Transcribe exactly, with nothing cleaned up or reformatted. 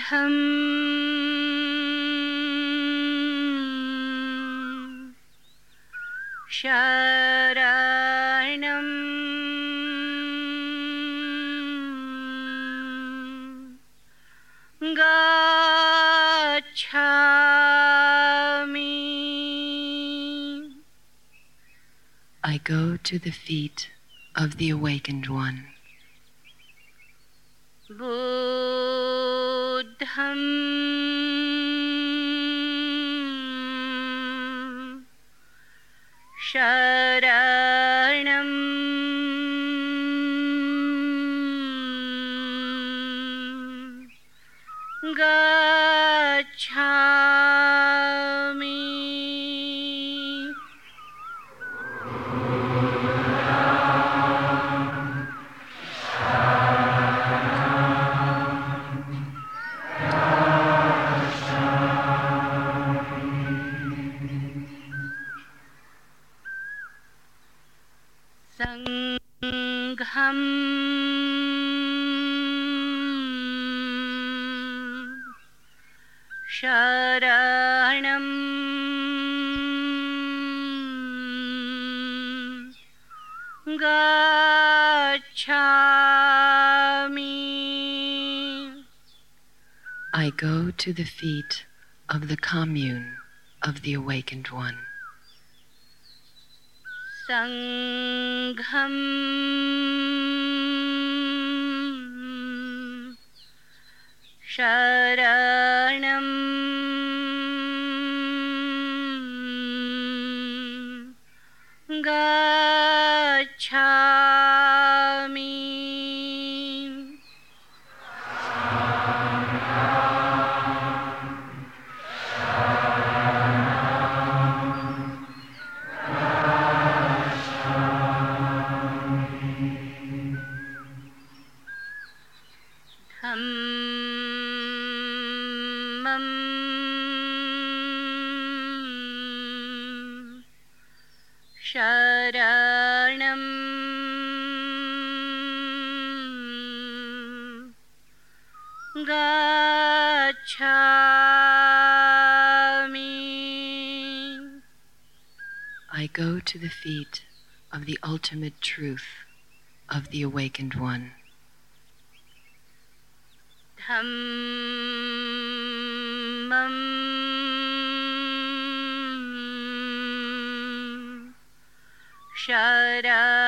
Buddham Sharanam Gacchami. I go to the feet of the Awakened One. Buddham Sharanam Gacchami. Sangham Sharanam Gacchami. I go to the feet of the commune of the Awakened One. Sangham Sharanam Gacchami. Dhammam Sharanam Gacchami. I go to the feet of the ultimate truth of the Awakened One. Dhammam Sharanam